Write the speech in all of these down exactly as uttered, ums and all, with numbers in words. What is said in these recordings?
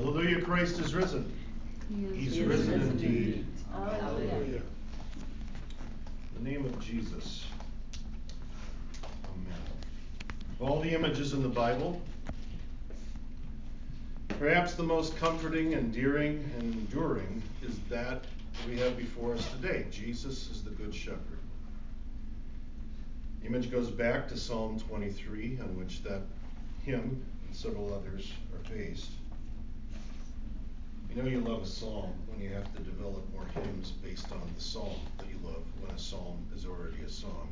Hallelujah, Christ is risen. He is He's risen, risen indeed. indeed. Hallelujah. Hallelujah. In the name of Jesus. Amen. Of all the images in the Bible, perhaps the most comforting, endearing, and enduring is that we have before us today. Jesus is the Good Shepherd. The image goes back to Psalm twenty-three, on which that hymn and several others are based. You know you love a psalm when you have to develop more hymns based on the psalm that you love, when a psalm is already a song.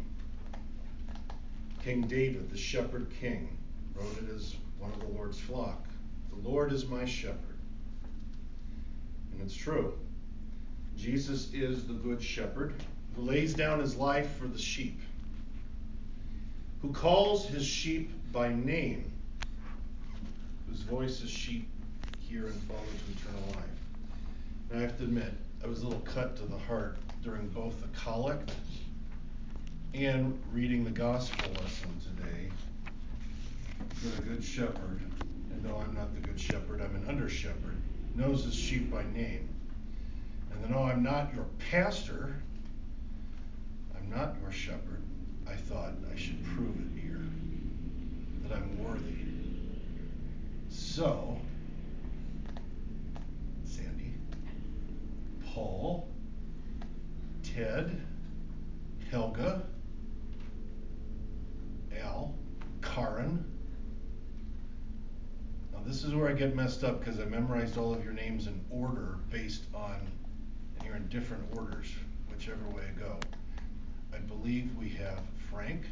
King David, the shepherd king, wrote it as one of the Lord's flock. The Lord is my shepherd. And it's true. Jesus is the good shepherd who lays down his life for the sheep, who calls his sheep by name, whose voice is sheep hear and follow to eternal life. And I have to admit, I was a little cut to the heart during both the collect and reading the gospel lesson today. That a good shepherd, and no, I'm not the good shepherd, I'm an under shepherd, knows his sheep by name. And then, no, I'm not your pastor, I'm not your shepherd. I thought I should prove it here, that I'm worthy. So, Sandy, Paul, Ted, Helga, Al, Karen. Now this is where I get messed up because I memorized all of your names in order based on, and you're in different orders, whichever way I go. I believe we have Frank,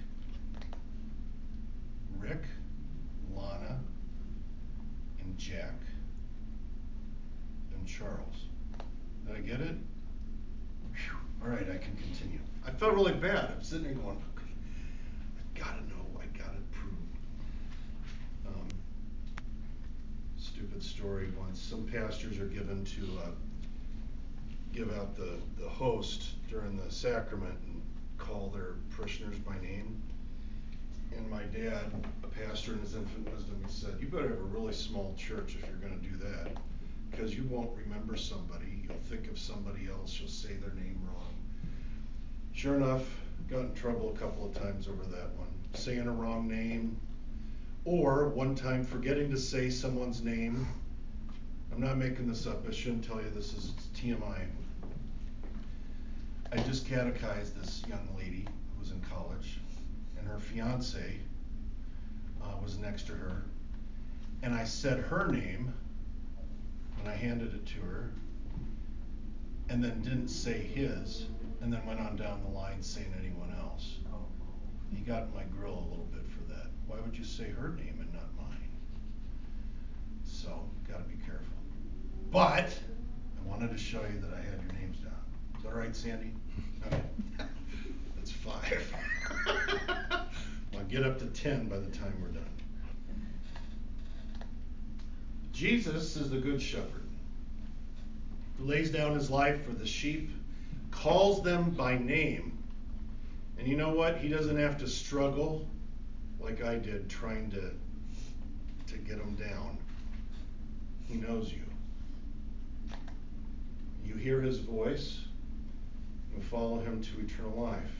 Rick, Lana, and Jack, and Charles. Did I get it? Whew. All right, I can continue. I felt really bad. I'm sitting there going, okay, I gotta know, I gotta prove. Um, stupid story once. Some pastors are given to uh, give out the, the host during the sacrament and call their parishioners by name. And my dad, a pastor in his infant wisdom, he said, you better have a really small church if you're going to do that, because you won't remember somebody. You'll think of somebody else. You'll say their name wrong. Sure enough, got in trouble a couple of times over that one. Saying a wrong name, or one time forgetting to say someone's name. I'm not making this up. I shouldn't tell you this is T M I. I just catechized this young lady who was in college, and her fiance uh, was next to her, and I said her name when I handed it to her, and then didn't say his, and then went on down the line saying anyone else. He got in my grill a little bit for that. Why would you say her name and not mine? So, gotta be careful. But I wanted to show you that I had your names down. Is that all right, Sandy? Okay. That's five. I'll get up to ten by the time we're done. Jesus is the good shepherd who lays down his life for the sheep, calls them by name. And you know what? He doesn't have to struggle like I did trying to, to get them down. He knows you. You hear his voice, and follow him to eternal life.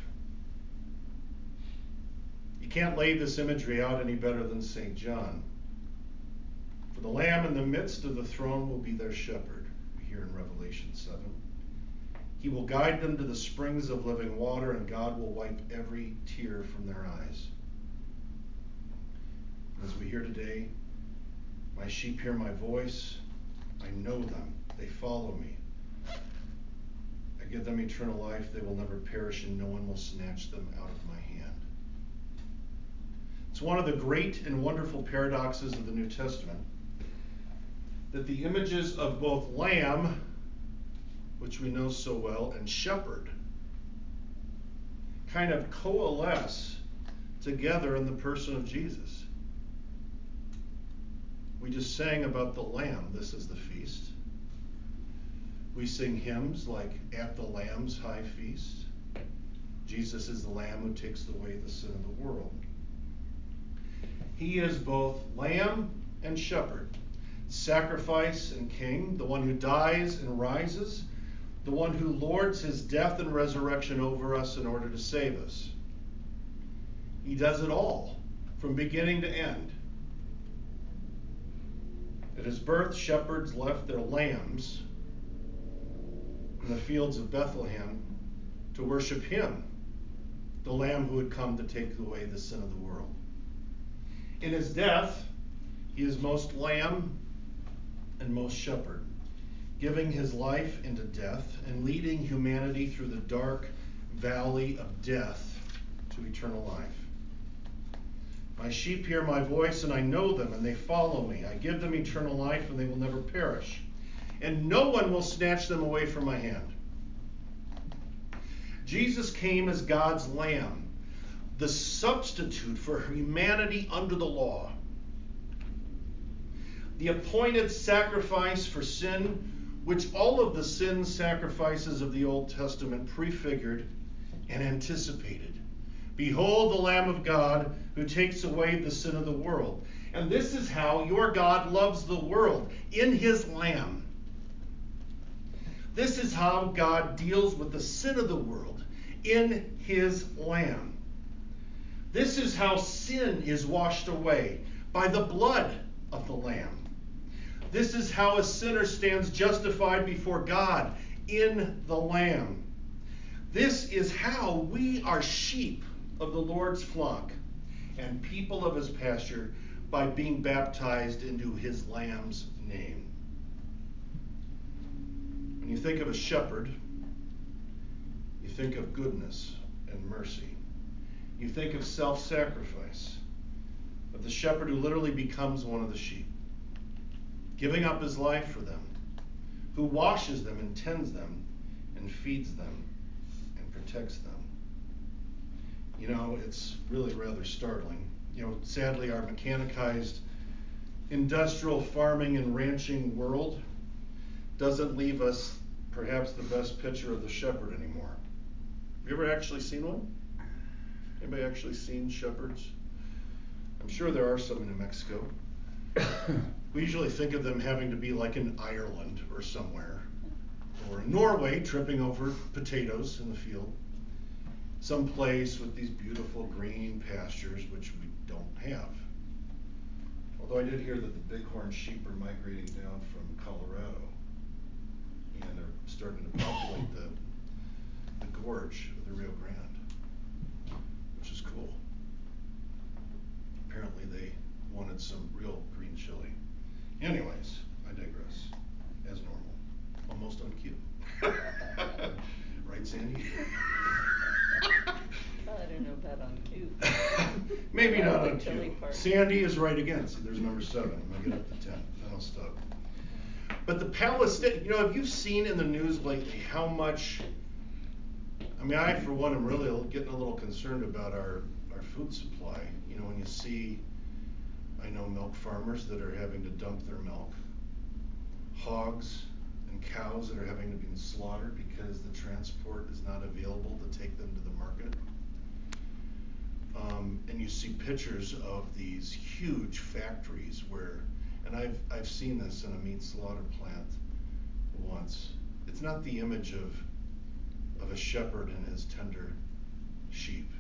You can't lay this imagery out any better than Saint John. For the Lamb in the midst of the throne will be their shepherd, here in Revelation seven. He will guide them to the springs of living water, and God will wipe every tear from their eyes. As we hear today, my sheep hear my voice. I know them. They follow me. I give them eternal life. They will never perish, and no one will snatch them out of my hand. It's one of the great and wonderful paradoxes of the New Testament that the images of both lamb, which we know so well, and shepherd kind of coalesce together in the person of Jesus. We just sang about the lamb. This is the feast. We sing hymns like At the Lamb's High Feast. Jesus is the Lamb who takes away the sin of the world. He is both lamb and shepherd. sacrifice and king, the one who dies and rises, the one who lords his death and resurrection over us in order to save us. He does it all, from beginning to end. At his birth, shepherds left their lambs in the fields of Bethlehem to worship him, the Lamb who had come to take away the sin of the world. In his death, he is most lamb and most shepherd, giving his life into death and leading humanity through the dark valley of death to eternal life. My sheep hear my voice, and I know them, and they follow me. I give them eternal life, and they will never perish, and no one will snatch them away from my hand. Jesus came as God's lamb, the substitute for humanity under the law, the appointed sacrifice for sin, which all of the sin sacrifices of the Old Testament prefigured and anticipated. Behold the Lamb of God who takes away the sin of the world. And this is how your God loves the world, in his Lamb. This is how God deals with the sin of the world, in his Lamb. This is how sin is washed away, by the blood of the Lamb. This is how a sinner stands justified before God, in the Lamb. This is how we are sheep of the Lord's flock and people of his pasture, by being baptized into his Lamb's name. When you think of a shepherd, you think of goodness and mercy. You think of self-sacrifice, of the shepherd who literally becomes one of the sheep, giving up his life for them, who washes them and tends them and feeds them and protects them. You know, it's really rather startling. You know, sadly, our mechanized industrial farming and ranching world doesn't leave us perhaps the best picture of the shepherd anymore. Have you ever actually seen one? Anybody actually seen shepherds? I'm sure there are some in New Mexico. We usually think of them having to be like in Ireland or somewhere, or in Norway, tripping over potatoes in the field. Some place with these beautiful green pastures, which we don't have. Although I did hear that the bighorn sheep are migrating down from Colorado, and they're starting to populate the, the gorge of the Rio Grande, which is cool. Apparently they wanted some real green chili. Anyways, I digress, as normal. Almost on cue. Right, Sandy? Well, I don't know about on cue. Maybe not the on chili cue. part. Sandy is right again. See, there's number seven. I'm going to get up to ten. Then I'll stop. But the Palestinian, you know, have you seen in the news lately how much, I mean, I, for one, am really getting a little concerned about our, our food supply. You know, when you see, I know milk farmers that are having to dump their milk, hogs and cows that are having to be slaughtered because the transport is not available to take them to the market. Um, and you see pictures of these huge factories where, and I've I've seen this in a meat slaughter plant once. It's not the image of of a shepherd and his tender sheep.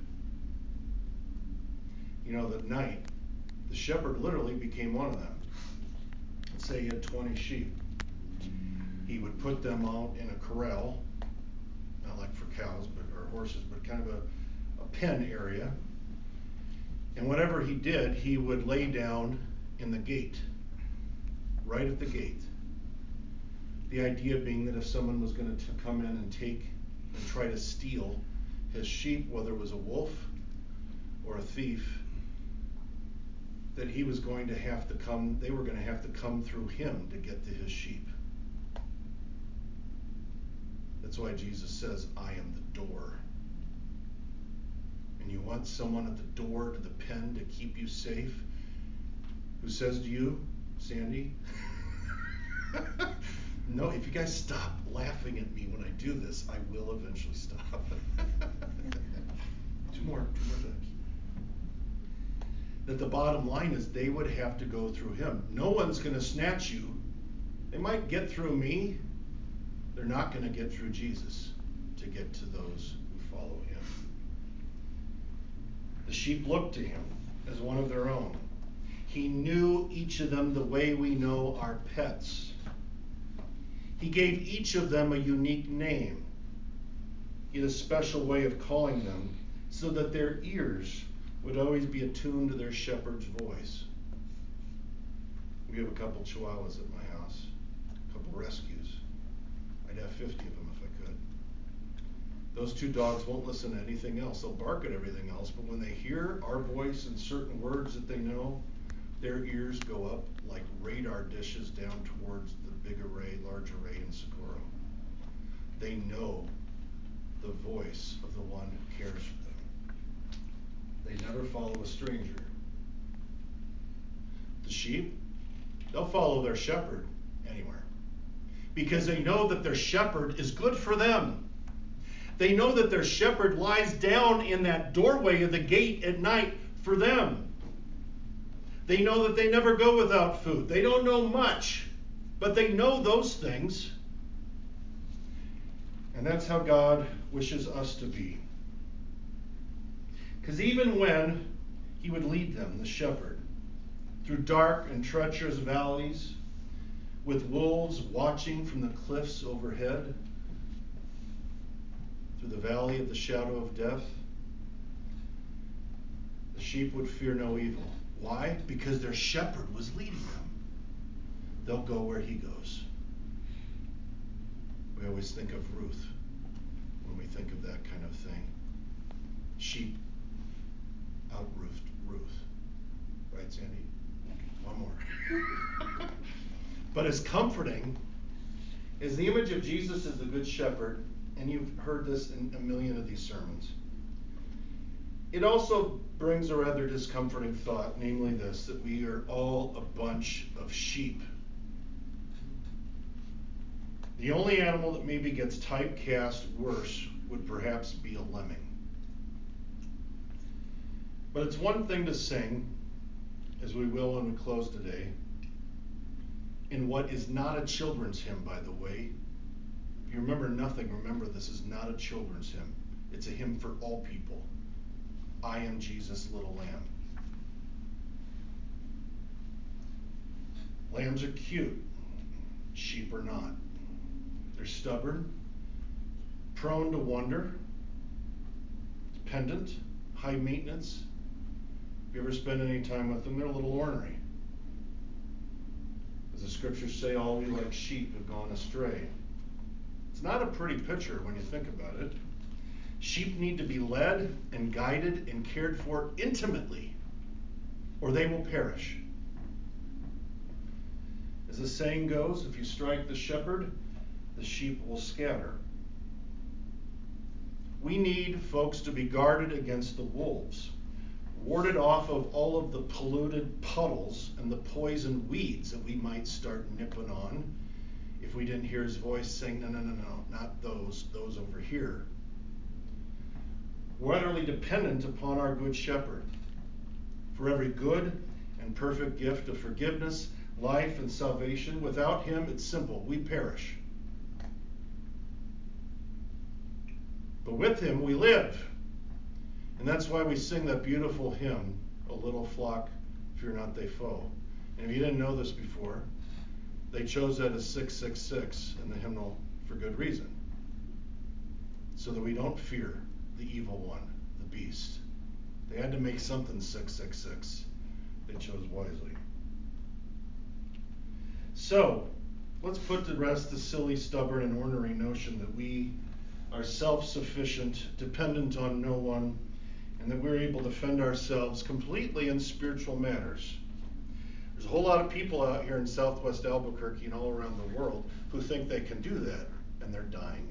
You know, that night, the shepherd literally became one of them. Let's say he had twenty sheep. He would put them out in a corral, not like for cows but or horses, but kind of a, a pen area. And whatever he did, he would lay down in the gate, right at the gate. The idea being that if someone was going to come in and take and try to steal his sheep, whether it was a wolf or a thief, that he was going to have to come, they were going to have to come through him to get to his sheep. That's why Jesus says, I am the door. And you want someone at the door to the pen to keep you safe, who says to you, Sandy, no, if you guys stop laughing at me when I do this, I will eventually stop. two more, two more things. that the bottom line is they would have to go through him. No one's going to snatch you. They might get through me. They're not going to get through Jesus to get to those who follow him. The sheep looked to him as one of their own. He knew each of them the way we know our pets. He gave each of them a unique name. He had a special way of calling them so that their ears would always be attuned to their shepherd's voice. We have a couple Chihuahuas at my house, a couple rescues. I'd have fifty of them if I could. Those two dogs won't listen to anything else. They'll bark at everything else, but when they hear our voice and certain words that they know, their ears go up like radar dishes down towards the big array, large array in Socorro. They know the voice of the one who cares for them. They never follow a stranger. The sheep, they'll follow their shepherd anywhere because they know that their shepherd is good for them. They know that their shepherd lies down in that doorway of the gate at night for them. They know that they never go without food. They don't know much, but they know those things. And that's how God wishes us to be. Because even when he would lead them, the shepherd, through dark and treacherous valleys, with wolves watching from the cliffs overhead, through the valley of the shadow of death, the sheep would fear no evil. Why? Because their shepherd was leading them. They'll go where he goes. We always think of Ruth when we think of that kind of thing. Sheep out-roofed Ruth. Right, Sandy? One more. But as comforting as the image of Jesus as the Good Shepherd, and you've heard this in a million of these sermons, it also brings a rather discomforting thought, namely this, that we are all a bunch of sheep. The only animal that maybe gets typecast worse would perhaps be a lemming. But it's one thing to sing, as we will when we close today, in what is not a children's hymn, by the way. If you remember nothing, remember this is not a children's hymn. It's a hymn for all people. I am Jesus' little lamb. Lambs are cute. Sheep are not. They're stubborn, prone to wonder, dependent, high maintenance. If you ever spend any time with them, they're a little ornery. As the scriptures say, all we like sheep have gone astray. It's not a pretty picture when you think about it. Sheep need to be led and guided and cared for intimately, or they will perish. As the saying goes, if you strike the shepherd, the sheep will scatter. We need folks to be guarded against the wolves, warded off of all of the polluted puddles and the poison weeds that we might start nipping on if we didn't hear his voice saying, no, no, no, no, not those, those over here. We're utterly dependent upon our Good Shepherd for every good and perfect gift of forgiveness, life, and salvation. Without him, it's simple. We perish. But with him, we live. And that's why we sing that beautiful hymn, O little flock, fear not they foe. And if you didn't know this before, they chose that as six six six in the hymnal for good reason. So that we don't fear the evil one, the beast. They had to make something six six six. They chose wisely. So, let's put to rest the silly, stubborn, and ornery notion that we are self-sufficient, dependent on no one, and that we're able to fend ourselves completely in spiritual matters. There's a whole lot of people out here in southwest Albuquerque and all around the world who think they can do that, and they're dying.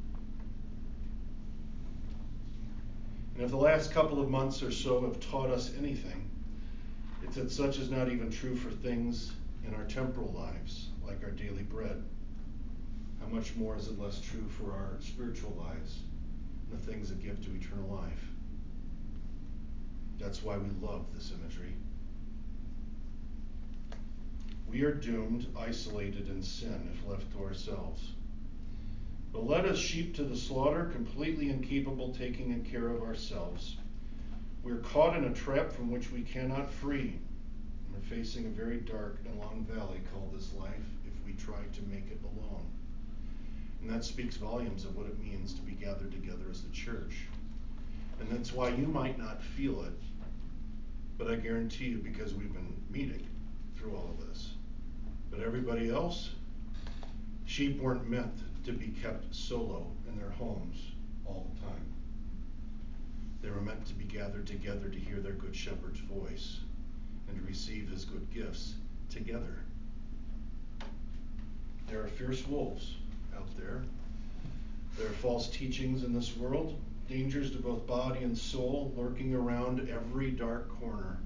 And if the last couple of months or so have taught us anything, it's that such is not even true for things in our temporal lives, like our daily bread. How much more is it less true for our spiritual lives, the things that give to eternal life? That's why we love this imagery. We are doomed, isolated in sin if left to ourselves. But led as sheep to the slaughter, completely incapable of taking care of ourselves, we are caught in a trap from which we cannot free. We're facing a very dark and long valley called this life if we try to make it alone. And that speaks volumes of what it means to be gathered together as the church. And that's why you might not feel it, but I guarantee you, because we've been meeting through all of this. But everybody else, sheep weren't meant to be kept solo in their homes all the time. They were meant to be gathered together to hear their good shepherd's voice and to receive his good gifts together. There are fierce wolves out there. There are false teachings in this world, dangers to both body and soul lurking around every dark corner.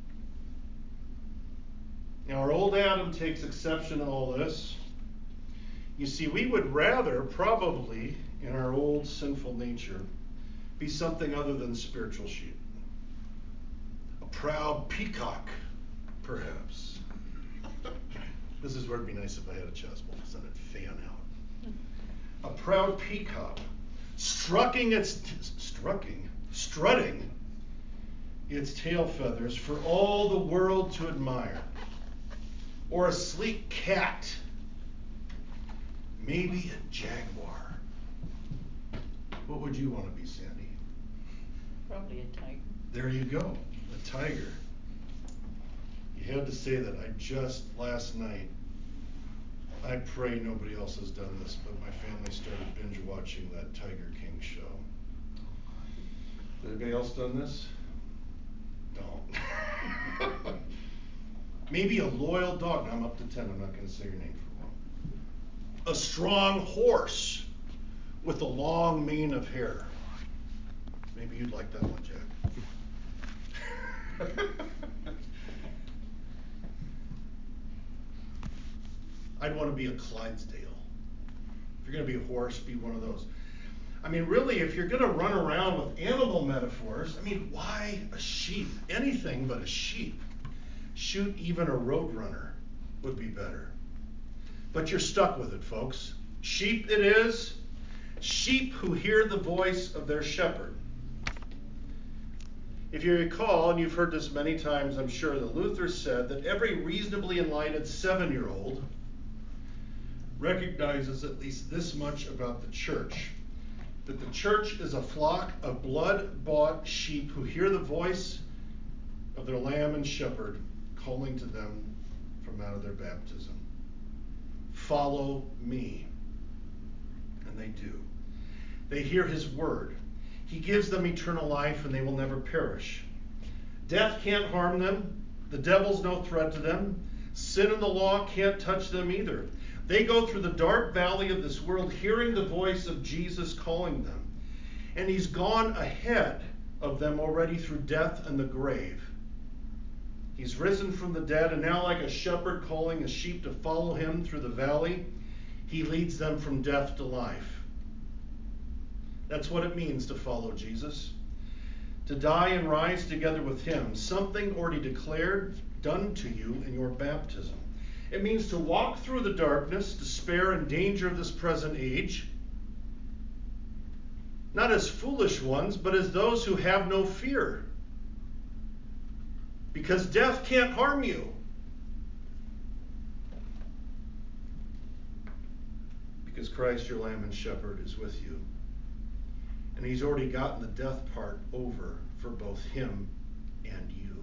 Now, our old Adam takes exception to all this. You see, we would rather probably, in our old sinful nature, be something other than spiritual sheep. A proud peacock, perhaps. This is where it'd be nice if I had a chasuble, because then it'd fan out. A proud peacock, strucking its, strucking, strutting its tail feathers for all the world to admire. Or a sleek cat, maybe a jaguar. What would you want to be, Sandy? Probably a tiger. There you go, a tiger. You had to say that. I just last night, I pray nobody else has done this, but my family started binge watching that Tiger King show. Has anybody else done this? Don't. Maybe a loyal dog. Now I'm up to ten. I'm not going to say your name for a while. A strong horse with a long mane of hair. Maybe you'd like that one, Jack. I'd want to be a Clydesdale. If you're going to be a horse, be one of those. I mean, really, if you're going to run around with animal metaphors, I mean, why a sheep? Anything but a sheep. Shoot, even a roadrunner would be better. But you're stuck with it, folks. Sheep it is. Sheep who hear the voice of their shepherd. If you recall, and you've heard this many times, I'm sure, that Luther said that every reasonably enlightened seven-year-old recognizes at least this much about the church. That the church is a flock of blood-bought sheep who hear the voice of their lamb and shepherd calling to them from out of their baptism. Follow me. And they do. They hear his word. He gives them eternal life and they will never perish. Death can't harm them. The devil's no threat to them. Sin and the law can't touch them either. They go through the dark valley of this world hearing the voice of Jesus calling them. And he's gone ahead of them already through death and the grave. He's risen from the dead, and now like a shepherd calling his sheep to follow him through the valley, he leads them from death to life. That's what it means to follow Jesus. To die and rise together with him, something already declared, done to you in your baptism. It means to walk through the darkness, despair, and danger of this present age, not as foolish ones, but as those who have no fear. Because death can't harm you. Because Christ, your lamb and shepherd, is with you. And he's already gotten the death part over for both him and you.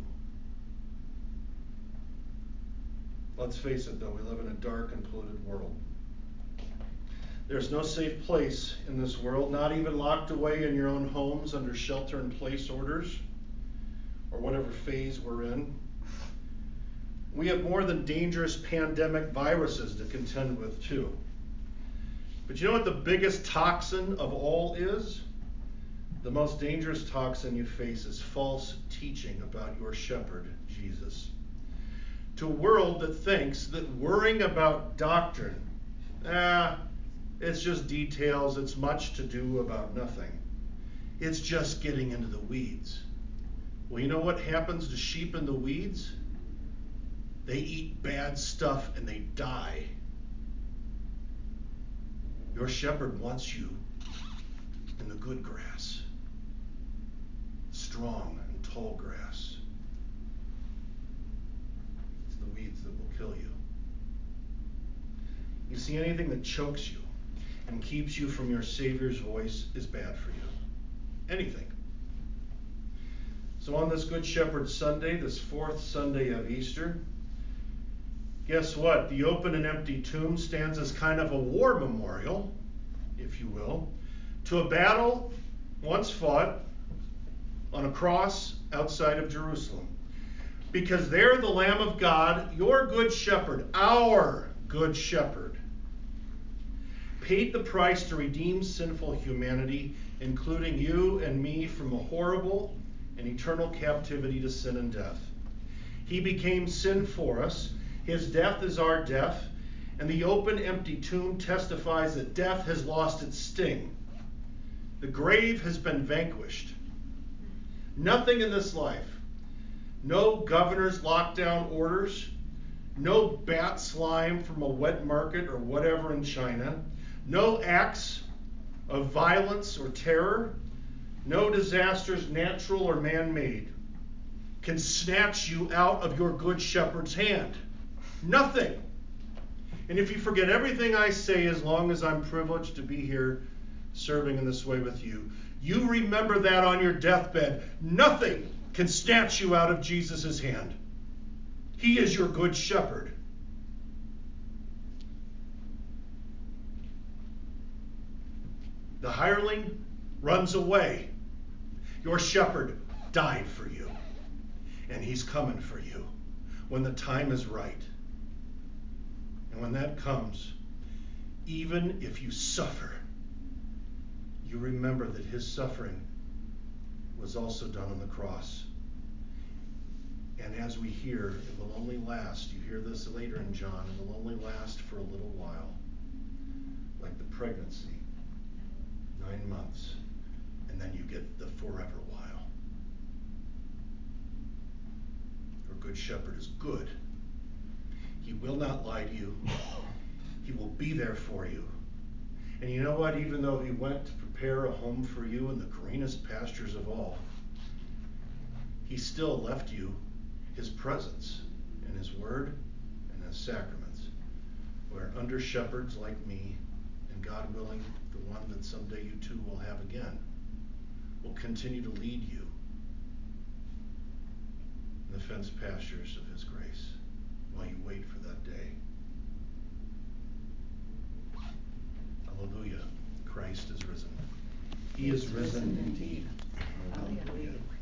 Let's face it, though, we live in a dark and polluted world. There's no safe place in this world, not even locked away in your own homes under shelter-in-place orders, or whatever phase we're in. We have more than dangerous pandemic viruses to contend with, too. But you know what the biggest toxin of all is? The most dangerous toxin you face is false teaching about your shepherd, Jesus. To a world that thinks that worrying about doctrine, ah, it's just details, it's much to do about nothing. It's just getting into the weeds. Well, you know what happens to sheep in the weeds? They eat bad stuff and they die. Your shepherd wants you in the good grass, strong and tall grass. It's the weeds that will kill you. You see, anything that chokes you and keeps you from your Savior's voice is bad for you. Anything. So on this Good Shepherd Sunday, this fourth Sunday of Easter, guess what? The open and empty tomb stands as kind of a war memorial, if you will, to a battle once fought on a cross outside of Jerusalem. Because there the Lamb of God, your Good Shepherd, our Good Shepherd, paid the price to redeem sinful humanity, including you and me, from a horrible and eternal captivity to sin and death. He became sin for us. His death is our death. And the open, empty tomb testifies that death has lost its sting. The grave has been vanquished. Nothing in this life, no governor's lockdown orders, no bat slime from a wet market or whatever in China, no acts of violence or terror, no disasters, natural or man-made, can snatch you out of your Good Shepherd's hand. Nothing. And if you forget everything I say, as long as I'm privileged to be here serving in this way with you, you remember that on your deathbed. Nothing can snatch you out of Jesus' hand. He is your Good Shepherd. The hireling runs away. Your shepherd died for you. And he's coming for you when the time is right. And when that comes, even if you suffer, you remember that his suffering was also done on the cross. And as we hear, it will only last. You hear this later in John. It will only last for a little while. Like the pregnancy. Nine months. And then you get the forever while. Your Good Shepherd is good. He will not lie to you. He will be there for you. And you know what? Even though he went to prepare a home for you in the greenest pastures of all, he still left you his presence and his word and his sacraments, where under shepherds like me, and God willing, the one that someday you too will have again, will continue to lead you in the fenced pastures of his grace while you wait for that day. Hallelujah. Christ is risen. He is risen indeed. Hallelujah.